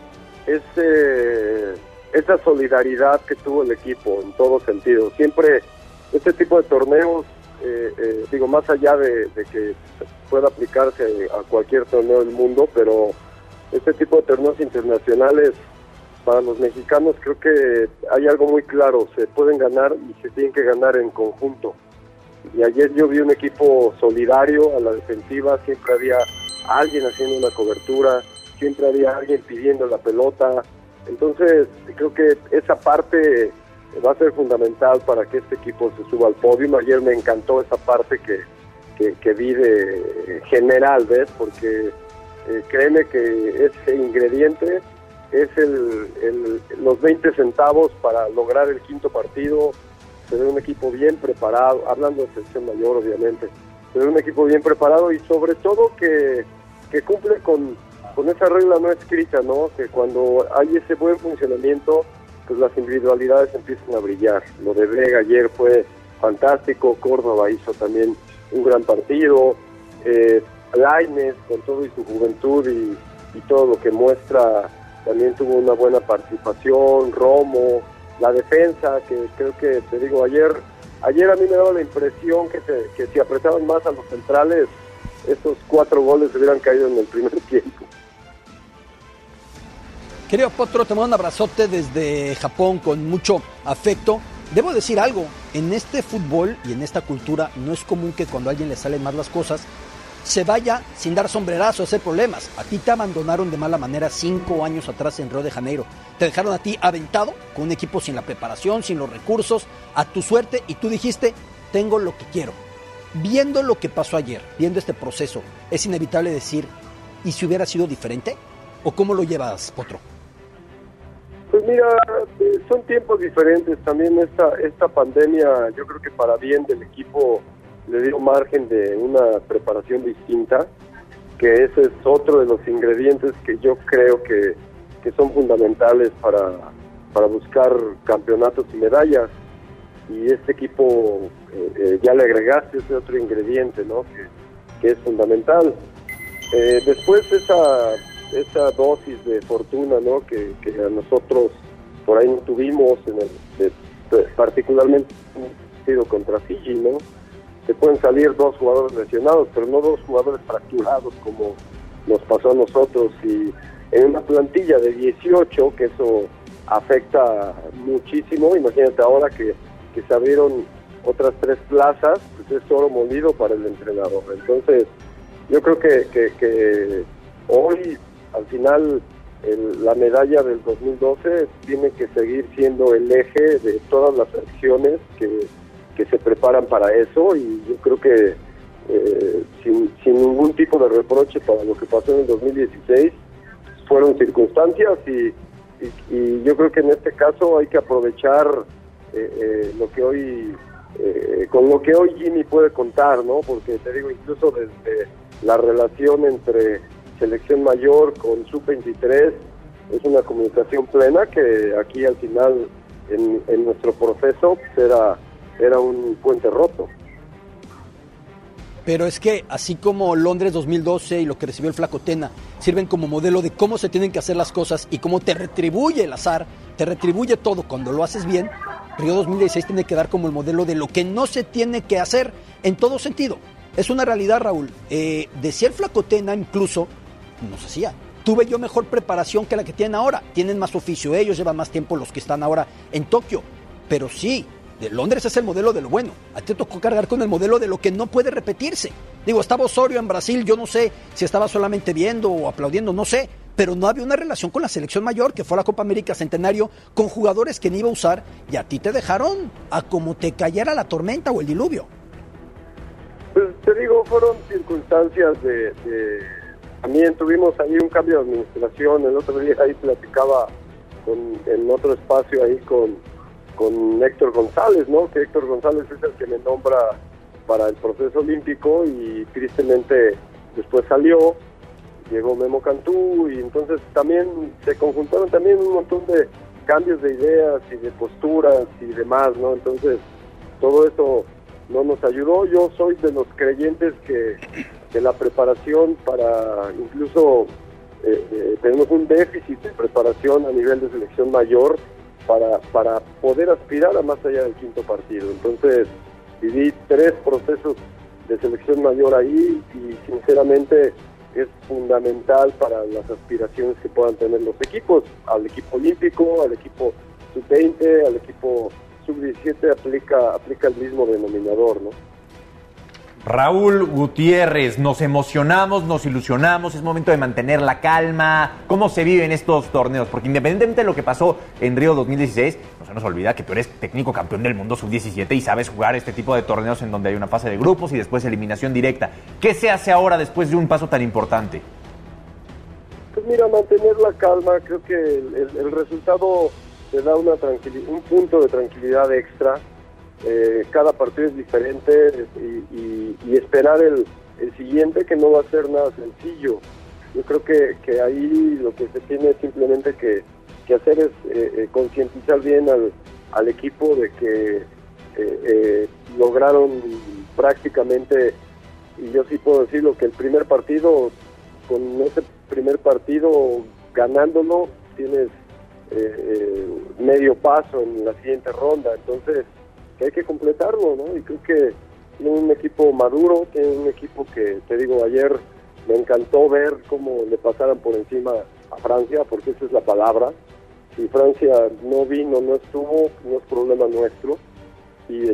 esa solidaridad que tuvo el equipo en todo sentido. Siempre este tipo de torneos, más allá de que pueda aplicarse a cualquier torneo del mundo, pero este tipo de torneos internacionales para los mexicanos creo que hay algo muy claro, se pueden ganar y se tienen que ganar en conjunto. Y ayer yo vi un equipo solidario a la defensiva, siempre había alguien haciendo una cobertura, siempre había alguien pidiendo la pelota. Entonces creo que esa parte va a ser fundamental para que este equipo se suba al podio. Ayer me encantó esa parte que vi de general, ¿ves? Porque créeme que ese ingrediente es los 20 centavos para lograr el quinto partido. Se ve un equipo bien preparado, hablando de selección mayor obviamente, se ve un equipo bien preparado y sobre todo que cumple con esa regla no escrita, ¿no? Que cuando hay ese buen funcionamiento, pues las individualidades empiezan a brillar. Lo de Vega ayer fue fantástico, Córdoba hizo también un gran partido, Lainez con todo y su juventud y todo lo que muestra también tuvo una buena participación, Romo, la defensa, que creo que, te digo, ayer a mí me daba la impresión que si apretaban más a los centrales, esos 4 goles hubieran caído en el primer tiempo. Querido Potro, te mando un abrazote desde Japón con mucho afecto. Debo decir algo, en este fútbol y en esta cultura no es común que cuando a alguien le salen mal las cosas, se vaya sin dar sombrerazo, hacer problemas. A ti te abandonaron de mala manera 5 años atrás en Río de Janeiro. Te dejaron a ti aventado con un equipo sin la preparación, sin los recursos, a tu suerte, y tú dijiste, tengo lo que quiero. Viendo lo que pasó ayer, viendo este proceso, es inevitable decir, ¿y si hubiera sido diferente? ¿O cómo lo llevas, Potro? Pues mira, son tiempos diferentes. También esta pandemia, yo creo que para bien del equipo le dio margen de una preparación distinta, que ese es otro de los ingredientes que yo creo que son fundamentales para buscar campeonatos y medallas. Y este equipo ya le agregaste ese otro ingrediente, ¿no? Que es fundamental. Después esa dosis de fortuna, ¿no? Que a nosotros por ahí no tuvimos, particularmente en el partido contra Fiji, ¿no? Se pueden salir 2 jugadores lesionados, pero no 2 jugadores fracturados como nos pasó a nosotros. Y en una plantilla de 18, que eso afecta muchísimo, imagínate ahora que se abrieron otras 3 plazas, pues es oro molido para el entrenador. Entonces, yo creo que hoy, al final, la medalla del 2012 tiene que seguir siendo el eje de todas las acciones que se preparan para eso, y yo creo que sin ningún tipo de reproche para lo que pasó en el 2016, fueron circunstancias y yo creo que en este caso hay que aprovechar lo que hoy con lo que hoy Jimmy puede contar, ¿no? Porque te digo, incluso desde la relación entre selección mayor con sub-23 es una comunicación plena que aquí al final en nuestro proceso pues era un puente roto. Pero es que así como Londres 2012 y lo que recibió el Flaco Tena sirven como modelo de cómo se tienen que hacer las cosas y cómo te retribuye el azar, te retribuye todo cuando lo haces bien, Río 2016 tiene que dar como el modelo de lo que no se tiene que hacer en todo sentido. Es una realidad, Raúl. Decía el Flaco Tena, incluso, nos decía, tuve yo mejor preparación que la que tienen ahora. Tienen más oficio ellos, llevan más tiempo los que están ahora en Tokio. Pero sí, de Londres es el modelo de lo bueno. A ti te tocó cargar con el modelo de lo que no puede repetirse. Digo, estaba Osorio en Brasil, yo no sé si estaba solamente viendo o aplaudiendo, no sé, pero no había una relación con la selección mayor, que fue a la Copa América Centenario, con jugadores que ni iba a usar, y a ti te dejaron a como te cayera la tormenta o el diluvio. Pues te digo, fueron circunstancias también tuvimos ahí un cambio de administración. El otro día ahí platicaba en otro espacio ahí con Héctor González, ¿no? Que Héctor González es el que me nombra para el proceso olímpico y tristemente después salió, llegó Memo Cantú y entonces también se conjuntaron también un montón de cambios de ideas y de posturas y demás, ¿no? Entonces todo eso no nos ayudó. Yo soy de los creyentes que la preparación para incluso tenemos un déficit de preparación a nivel de selección mayor para poder aspirar a más allá del quinto partido. Entonces viví 3 procesos de selección mayor ahí y sinceramente es fundamental para las aspiraciones que puedan tener los equipos. Al equipo olímpico, al equipo sub-20, al equipo sub-17 aplica el mismo denominador, ¿no? Raúl Gutiérrez, nos emocionamos, nos ilusionamos, es momento de mantener la calma. ¿Cómo se viven estos torneos? Porque independientemente de lo que pasó en Río 2016, no se nos olvida que tú eres técnico campeón del mundo sub-17 y sabes jugar este tipo de torneos en donde hay una fase de grupos y después eliminación directa. ¿Qué se hace ahora después de un paso tan importante? Pues mira, mantener la calma, creo que el resultado te da un punto de tranquilidad extra. Cada partido es diferente y esperar el siguiente, que no va a ser nada sencillo. Yo creo que ahí lo que se tiene simplemente que hacer es concientizar bien al equipo de que lograron prácticamente, y yo sí puedo decirlo, que el primer partido, con ese primer partido ganándolo, tienes medio paso en la siguiente ronda. Entonces que hay que completarlo, ¿no? Y creo que tiene un equipo maduro, tiene un equipo que, te digo, ayer me encantó ver cómo le pasaran por encima a Francia, porque esa es la palabra. Si Francia no vino, no estuvo, no es problema nuestro. Y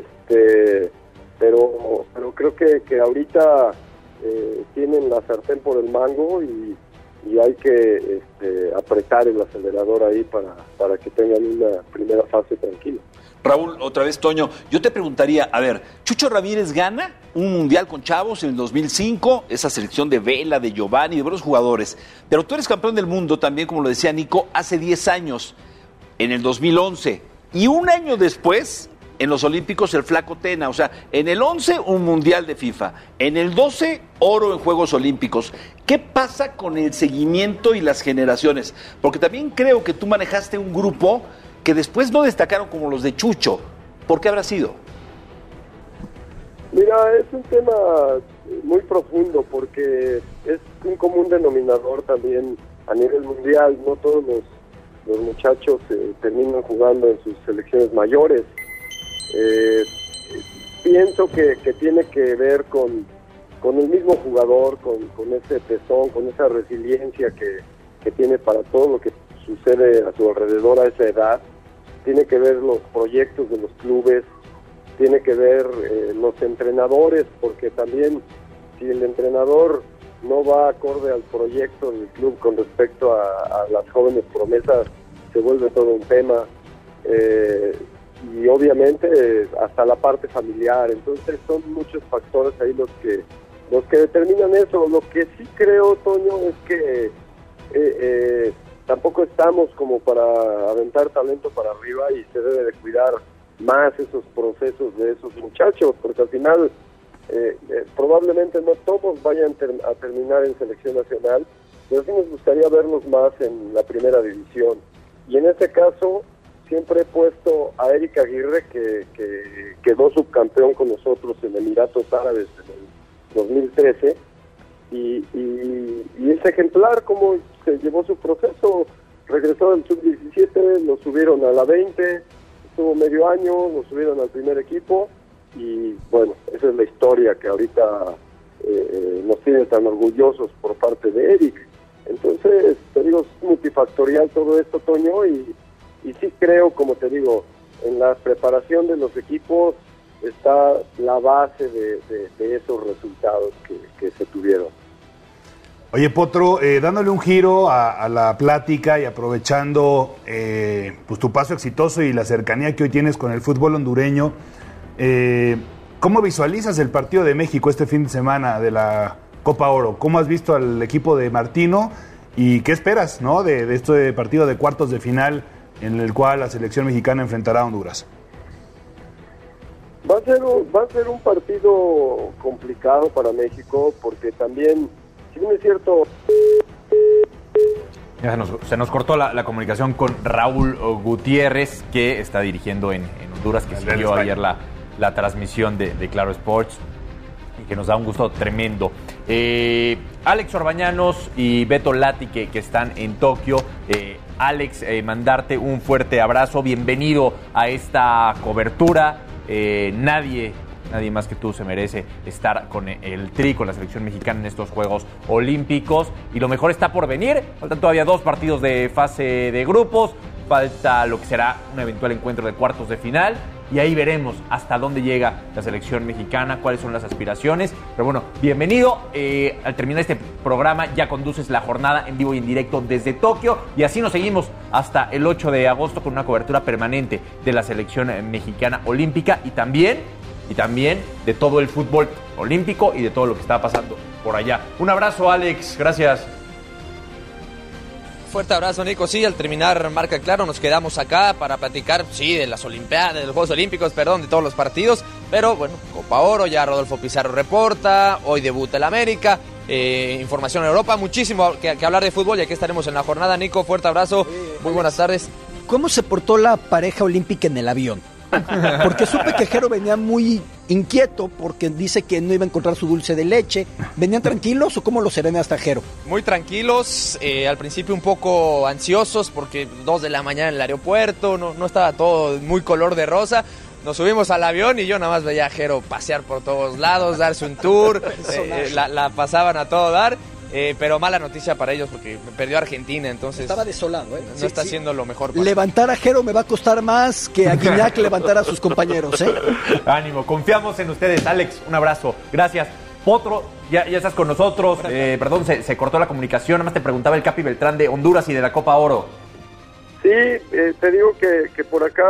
pero creo que ahorita tienen la sartén por el mango y hay que apretar el acelerador ahí para que tengan una primera fase tranquila. Raúl, otra vez, Toño, yo te preguntaría, a ver, Chucho Ramírez gana un mundial con chavos en el 2005, esa selección de Vela, de Giovanni, de varios jugadores, pero tú eres campeón del mundo también, como lo decía Nico, hace 10 años, en el 2011, y un año después, en los Olímpicos, el Flaco Tena, o sea, en el 11, un mundial de FIFA, en el 12, oro en Juegos Olímpicos. ¿Qué pasa con el seguimiento y las generaciones? Porque también creo que tú manejaste un grupo que después no destacaron como los de Chucho. ¿Por qué habrá sido? Mira, es un tema muy profundo porque es un común denominador también a nivel mundial. No todos los muchachos terminan jugando en sus selecciones mayores. Pienso que tiene que ver con el mismo jugador, con ese tesón, con esa resiliencia que tiene para todo lo que sucede a su alrededor a esa edad. Tiene que ver los proyectos de los clubes, tiene que ver los entrenadores, porque también si el entrenador no va acorde al proyecto del club con respecto a las jóvenes promesas, se vuelve todo un tema. Y obviamente hasta la parte familiar. Entonces son muchos factores ahí los que determinan eso. Lo que sí creo, Toño, es que tampoco estamos como para aventar talento para arriba y se debe de cuidar más esos procesos de esos muchachos, porque al final probablemente no todos vayan a terminar en selección nacional, pero sí nos gustaría verlos más en la primera división. Y en este caso siempre he puesto a Eric Aguirre, que quedó subcampeón con nosotros en Emiratos Árabes en el 2013, y es ejemplar cómo se llevó su proceso. Regresó del sub-17, lo subieron a la 20, estuvo medio año, lo subieron al primer equipo, y bueno, esa es la historia que ahorita nos tiene tan orgullosos por parte de Eric. Entonces, te digo, es multifactorial todo esto, Toño, y sí creo, como te digo, en la preparación de los equipos está la base de esos resultados que se tuvieron. Oye, Potro, dándole un giro a la plática y aprovechando pues tu paso exitoso y la cercanía que hoy tienes con el fútbol hondureño, ¿cómo visualizas el partido de México este fin de semana de la Copa Oro? ¿Cómo has visto al equipo de Martino y qué esperas, ¿no? de este partido de cuartos de final en el cual la selección mexicana enfrentará a Honduras? Va a ser un partido complicado para México, porque también, si bien es cierto... Ya se nos cortó la comunicación con Raúl Gutiérrez, que está dirigiendo en Honduras, que siguió ayer la transmisión de Claro Sports, y que nos da un gusto tremendo. Alex Orbañanos y Beto Lati, que están en Tokio. Alex, mandarte un fuerte abrazo, bienvenido a esta cobertura. Nadie nadie más que tú se merece estar con el Tri, con la selección mexicana en estos Juegos Olímpicos. Y lo mejor está por venir. Faltan todavía 2 partidos de fase de grupos. Falta lo que será un eventual encuentro de cuartos de final. Y ahí veremos hasta dónde llega la selección mexicana, cuáles son las aspiraciones. Pero bueno, bienvenido. Al terminar este programa ya conduces la jornada en vivo y en directo desde Tokio. Y así nos seguimos hasta el 8 de agosto con una cobertura permanente de la selección mexicana olímpica y también de todo el fútbol olímpico y de todo lo que está pasando por allá. Un abrazo, Alex. Gracias. Fuerte abrazo, Nico. Sí, al terminar Marca Claro nos quedamos acá para platicar, sí, de las Olimpiadas, de los Juegos Olímpicos, de todos los partidos. Pero bueno, Copa Oro, ya Rodolfo Pizarro reporta, hoy debuta el América, información en Europa, muchísimo que hablar de fútbol y aquí estaremos en la jornada. Nico, fuerte abrazo, muy buenas tardes. ¿Cómo se portó la pareja olímpica en el avión? Porque supe que Jero venía muy inquieto porque dice que no iba a encontrar su dulce de leche. ¿Venían tranquilos o cómo lo serena hasta Jero? Muy tranquilos, al principio un poco ansiosos porque 2 de la mañana en el aeropuerto, no estaba todo muy color de rosa. Nos subimos al avión y yo nada más veía a Jero pasear por todos lados, darse un tour, la pasaban a todo dar. Pero mala noticia para ellos porque perdió Argentina, entonces estaba desolado, ¿eh? No está haciendo lo mejor. Levantar a Jero me va a costar más que a Guiñac levantar a sus compañeros, ¿eh? Ánimo, confiamos en ustedes. Alex, un abrazo, gracias. Potro, ya estás con nosotros. Perdón, se cortó la comunicación. Nada más te preguntaba el Capi Beltrán de Honduras y de la Copa Oro. Sí, te digo que por acá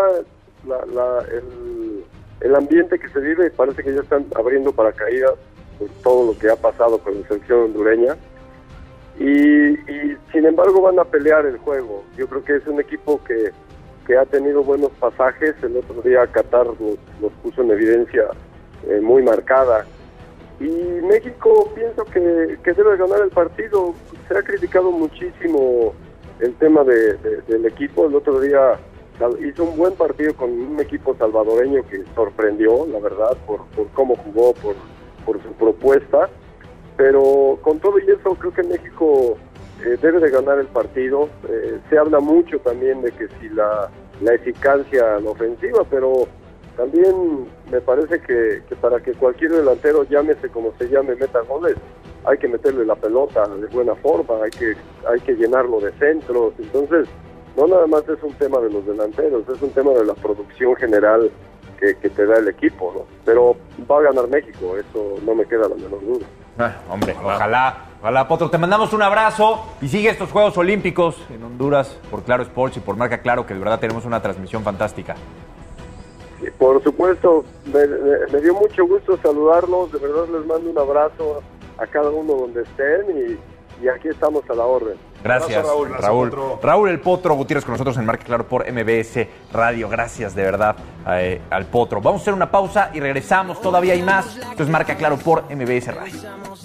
el ambiente que se vive parece que ya están abriendo paracaídas por todo lo que ha pasado con la selección hondureña. Y sin embargo van a pelear el juego. Yo creo que es un equipo que ha tenido buenos pasajes. El otro día Qatar los puso en evidencia muy marcada. Y México pienso que debe ganar el partido. Se ha criticado muchísimo el tema del equipo. El otro día hizo un buen partido con un equipo salvadoreño que sorprendió, la verdad, por cómo jugó, por su propuesta. Pero con todo y eso creo que México debe de ganar el partido. Se habla mucho también de que si la eficacia en ofensiva, pero también me parece que para que cualquier delantero, llámese como se llame, meta goles, hay que meterle la pelota de buena forma, hay que llenarlo de centros. Entonces no nada más es un tema de los delanteros, es un tema de la producción general que te da el equipo, ¿no? Pero va a ganar México, eso no me queda la menor duda. Hombre, ojalá, Potro. Te mandamos un abrazo y sigue estos Juegos Olímpicos en Honduras por Claro Sports y por Marca Claro, que de verdad tenemos una transmisión fantástica. Sí, por supuesto, me dio mucho gusto saludarlos, de verdad les mando un abrazo a cada uno donde estén y aquí estamos a la orden. Gracias, Raúl El Potro Gutiérrez con nosotros en Marca Claro por MBS Radio. Gracias de verdad al Potro. Vamos a hacer una pausa y regresamos. Todavía hay más. Esto es Marca Claro por MBS Radio.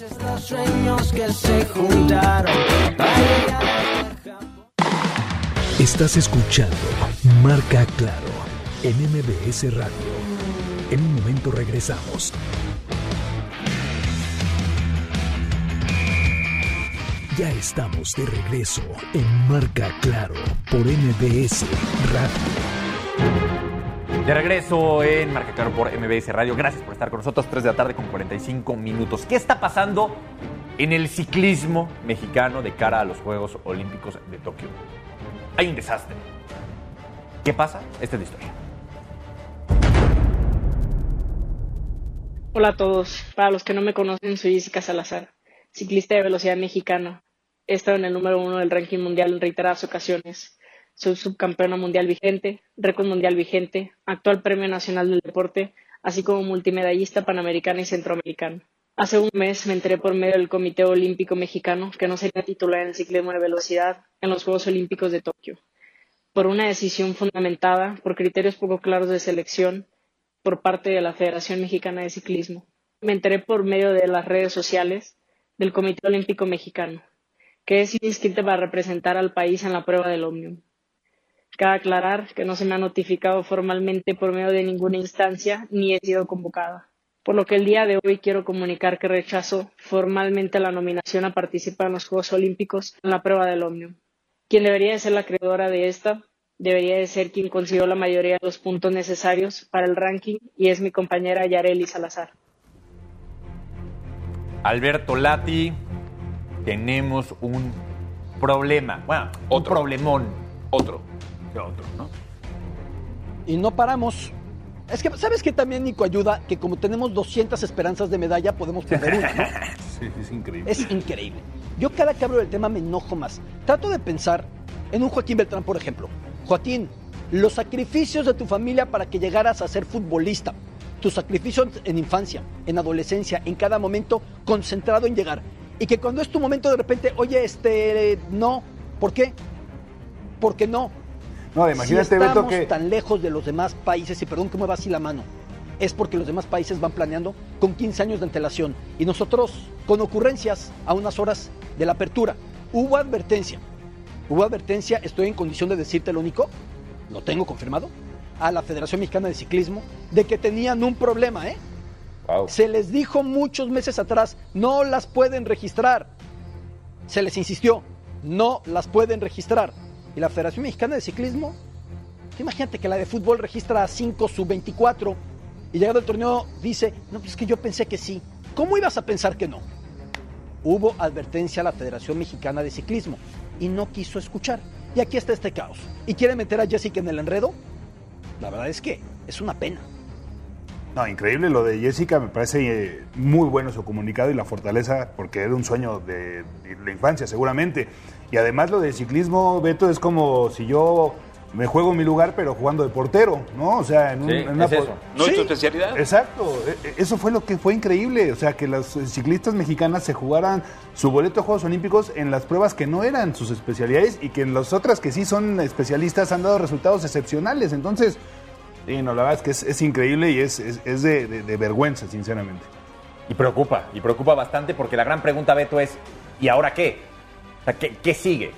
Estás escuchando Marca Claro en MBS Radio. En un momento regresamos. Ya estamos de regreso en Marca Claro por MBS Radio. De regreso en Marca Claro por MBS Radio. Gracias por estar con nosotros. 3 de la tarde con 45 minutos. ¿Qué está pasando en el ciclismo mexicano de cara a los Juegos Olímpicos de Tokio? Hay un desastre. ¿Qué pasa? Esta es la historia. Hola a todos. Para los que no me conocen, soy Jessica Salazar, ciclista de velocidad mexicana. He estado en el número 1 del ranking mundial en reiteradas ocasiones. Soy subcampeona mundial vigente, récord mundial vigente, actual premio nacional del deporte, así como multimedallista panamericana y centroamericana. Hace un mes me enteré por medio del Comité Olímpico Mexicano que no sería titular en el ciclismo de velocidad en los Juegos Olímpicos de Tokio, por una decisión fundamentada por criterios poco claros de selección por parte de la Federación Mexicana de Ciclismo. Me enteré por medio de las redes sociales del Comité Olímpico Mexicano, que he sido inscrita para representar al país en la prueba del Omnium. Cabe aclarar que no se me ha notificado formalmente por medio de ninguna instancia ni he sido convocada, por lo que el día de hoy quiero comunicar que rechazo formalmente la nominación a participar en los Juegos Olímpicos en la prueba del Omnium. Quien debería de ser la creadora de esta debería de ser quien consiguió la mayoría de los puntos necesarios para el ranking y es mi compañera Yareli Salazar. Alberto Lati, tenemos un problema. Bueno, un problemón. Otro, ¿no? Y no paramos. Es que, ¿sabes qué también, Nico, ayuda? Que como tenemos 200 esperanzas de medalla, podemos perder una, ¿no? Sí, es increíble. Es increíble. Yo cada que hablo del tema me enojo más. Trato de pensar en un Joaquín Beltrán, por ejemplo. Joaquín, los sacrificios de tu familia para que llegaras a ser futbolista. Tus sacrificios en infancia, en adolescencia, en cada momento concentrado en llegar. Y que cuando es tu momento de repente, oye, no. ¿Por qué? Porque no. No, imagínate, si estamos Beto, que tan lejos de los demás países, y perdón que mueva así la mano, es porque los demás países van planeando con 15 años de antelación. Y nosotros, con ocurrencias a unas horas de la apertura. Hubo advertencia, estoy en condición de decírtelo, Nico, lo tengo confirmado, a la Federación Mexicana de Ciclismo, de que tenían un problema, ¿eh? Wow. Se les dijo muchos meses atrás, no las pueden registrar. Se les insistió, no las pueden registrar. Y la Federación Mexicana de Ciclismo, imagínate que la de fútbol registra a 5 sub-24 y llegado el torneo dice, no, pues es que yo pensé que sí. ¿Cómo ibas a pensar que no? Hubo advertencia a la Federación Mexicana de Ciclismo y no quiso escuchar. Y aquí está este caos. ¿Y quiere meter a Jessica en el enredo? La verdad es que es una pena. No, increíble lo de Jessica, me parece muy bueno su comunicado y la fortaleza, porque era un sueño de la infancia seguramente. Y además lo de ciclismo, Beto, es como si yo me juego mi lugar, pero jugando de portero, ¿no? O sea, en una es eso. ¿No es tu especialidad? Exacto, eso fue lo que fue increíble, o sea, que las ciclistas mexicanas se jugaran su boleto a Juegos Olímpicos en las pruebas que no eran sus especialidades y que en las otras que sí son especialistas han dado resultados excepcionales. Entonces, no, la verdad es que es increíble y es de vergüenza, sinceramente. Y preocupa bastante porque la gran pregunta, Beto, es ¿y ahora qué? O sea, ¿qué sigue?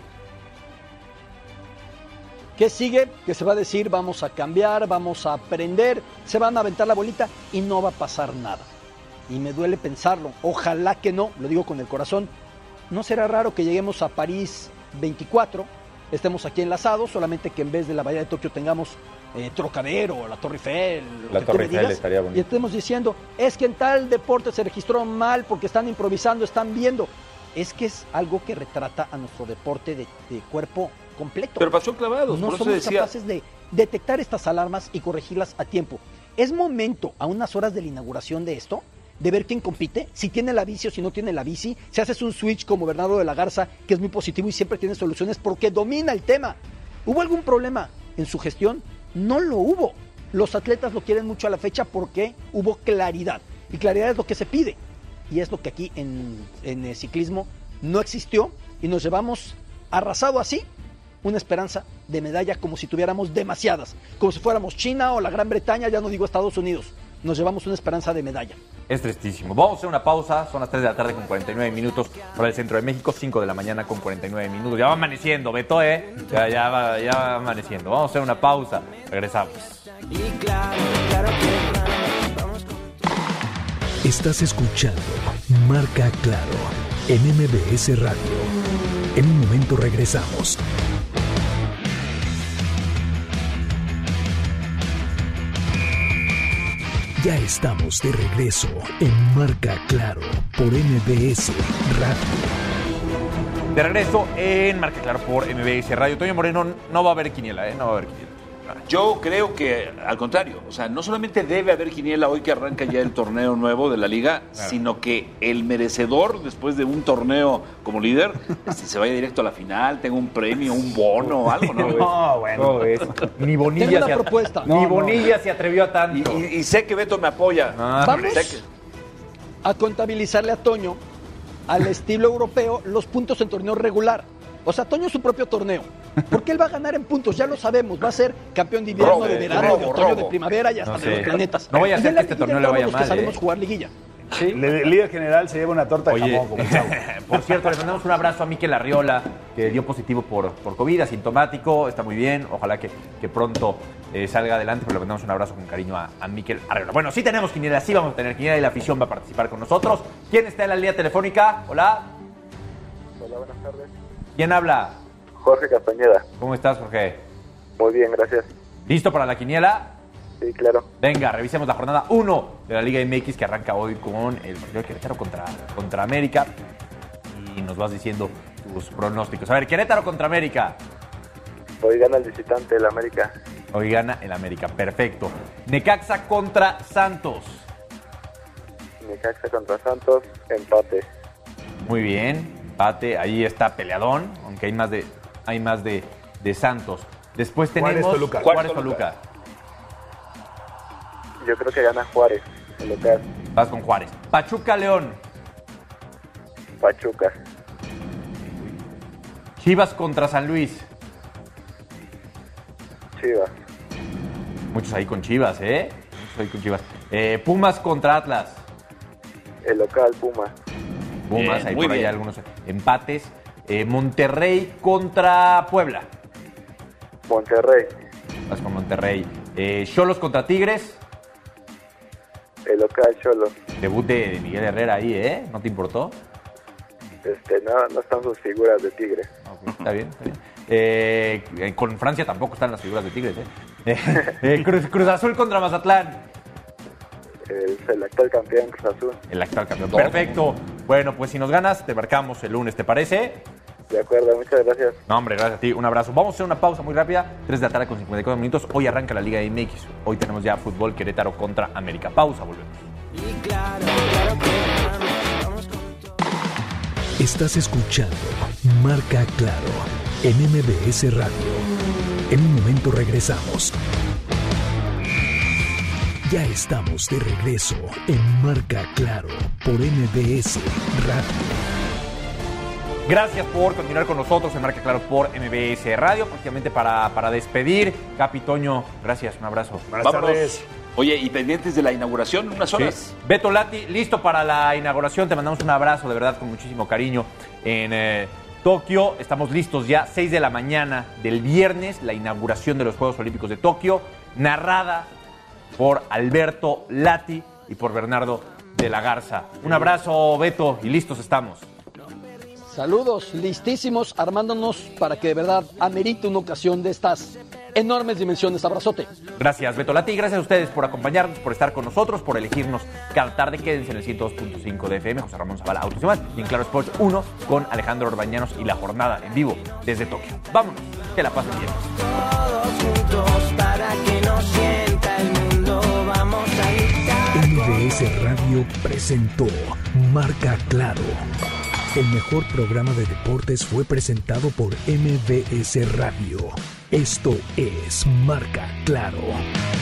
¿Qué sigue? Que se va a decir, vamos a cambiar, vamos a aprender, se van a aventar la bolita y no va a pasar nada. Y me duele pensarlo, ojalá que no, lo digo con el corazón. No será raro que lleguemos a París 24, estemos aquí enlazados, solamente que en vez de la Bahía de Tokio tengamos Trocadero, la Torre Eiffel, la Torre Eiffel estaría bonito. Y estemos diciendo, es que en tal deporte se registró mal porque están improvisando, están viendo. Es que es algo que retrata a nuestro deporte de cuerpo completo. Pero pasó clavados, no por eso somos decía... capaces de detectar estas alarmas y corregirlas a tiempo. Es momento, a unas horas de la inauguración de esto, de ver quién compite, si tiene la bici o si no tiene la bici, si haces un switch como Bernardo de la Garza, que es muy positivo y siempre tiene soluciones porque domina el tema. ¿Hubo algún problema en su gestión? No lo hubo. Los atletas lo quieren mucho a la fecha porque hubo claridad. Y claridad es lo que se pide. Y es lo que aquí en el ciclismo no existió y nos llevamos arrasado así una esperanza de medalla como si tuviéramos demasiadas, como si fuéramos China o la Gran Bretaña, ya no digo Estados Unidos. Nos llevamos una esperanza de medalla. Es tristísimo. Vamos a hacer una pausa, son las 3 de la tarde con 49 minutos para el centro de México, 5 de la mañana con 49 minutos. Ya va amaneciendo, Beto, ya va amaneciendo. Vamos a hacer una pausa, regresamos. Y claro que vamos. Estás escuchando Marca Claro en MBS Radio. En un momento regresamos. Ya estamos de regreso en Marca Claro por MBS Radio. De regreso en Marca Claro por MBS Radio. Toño Moreno, no va a haber quiniela, no va a haber quiniela. Yo creo que, al contrario, o sea, no solamente debe haber quiniela hoy que arranca ya el torneo nuevo de la Liga, claro, sino que el merecedor, después de un torneo como líder, se vaya directo a la final, tenga un premio, un bono o algo, ¿no? No, bueno. Ni Bonilla, ni Bonilla se atrevió a tanto. Y sé que Beto me apoya. Vamos a contabilizarle a Toño, al estilo europeo, los puntos en torneo regular. O sea, Toño es su propio torneo. Porque él va a ganar en puntos, ya lo sabemos. Va a ser campeón de invierno, de verano, de otoño, de primavera y hasta de los planetas. No voy a hacer que este torneo le vaya mal. Que sabemos jugar liguilla. Sí. El líder general se lleva una torta de jamón como chavo. Por cierto, le mandamos un abrazo a Mikel Arriola, que dio positivo por COVID, asintomático, está muy bien. Ojalá que pronto salga adelante, pero le mandamos un abrazo con cariño a Mikel Arriola. Bueno, sí tenemos quiniela, sí vamos a tener quiniela y la afición va a participar con nosotros. ¿Quién está en la línea telefónica? Hola. Hola, buenas tardes. ¿Quién habla? Jorge Castañeda. ¿Cómo estás, Jorge? Muy bien, gracias. ¿Listo para la quiniela? Sí, claro. Venga, revisemos la jornada 1 de la Liga MX que arranca hoy con el partido de Querétaro contra América. Y nos vas diciendo tus pronósticos. A ver, Querétaro contra América. Hoy gana el visitante, el América. Hoy gana el América, perfecto. Necaxa contra Santos. Necaxa contra Santos, empate. Muy bien, empate. Ahí está peleadón, aunque hay más de Santos. Después tenemos Juárez Toluca. Yo creo que gana Juárez, el local. Vas con Juárez. Pachuca León. Pachuca. Chivas contra San Luis. Chivas. Muchos ahí con Chivas, ¿eh? Muchos ahí con Chivas. Pumas contra Atlas. El local, Pumas. Pumas, ahí por ahí algunos empates. Monterrey contra Puebla. Monterrey. Vas con Monterrey. Xolos contra Tigres. El local, Xolos. Debut de Miguel Herrera ahí, ¿eh? ¿No te importó? No están sus figuras de Tigres. Okay, está bien. Con Francia tampoco están las figuras de Tigres, ¿eh? Cruz Azul contra Mazatlán. El actual campeón, Cruz Azul. El actual campeón. Perfecto. Bueno, pues si nos ganas, te marcamos el lunes, ¿te parece? De acuerdo, muchas gracias. No, hombre, gracias a ti. Un abrazo. Vamos a hacer una pausa muy rápida. 3 de la tarde con 54 minutos. Hoy arranca la Liga MX. Hoy tenemos ya fútbol Querétaro contra América. Pausa, volvemos. Y claro que vamos con todo. Estás escuchando Marca Claro en MBS Radio. En un momento regresamos. Ya estamos de regreso en Marca Claro por MBS Radio. Gracias por continuar con nosotros en Marca Claro por MBS Radio. Prácticamente para despedir. Capi, Toño, gracias, un abrazo. Buenas tardes. Oye, y pendientes de la inauguración, unas horas. Sí. Beto Lati, listo para la inauguración. Te mandamos un abrazo, de verdad, con muchísimo cariño. En Tokio, estamos listos ya, 6 de la mañana del viernes, la inauguración de los Juegos Olímpicos de Tokio, narrada por Alberto Lati y por Bernardo de la Garza. Un abrazo, Beto, y listos estamos. Saludos, listísimos, armándonos para que de verdad amerite una ocasión de estas enormes dimensiones. Abrazote. Gracias, Beto Lati, y gracias a ustedes por acompañarnos, por estar con nosotros, por elegirnos cada tarde. Quédense en el 102.5 de FM, José Ramón Zavala, Autos y Más, y en Claro Sports 1 con Alejandro Orbañanos y la jornada en vivo desde Tokio. Vámonos, que la pasen bien. Todos juntos para que nos sienta el mundo, vamos a gritar. MBS Radio presentó Marca Claro. El mejor programa de deportes fue presentado por MBS Radio. Esto es Marca Claro.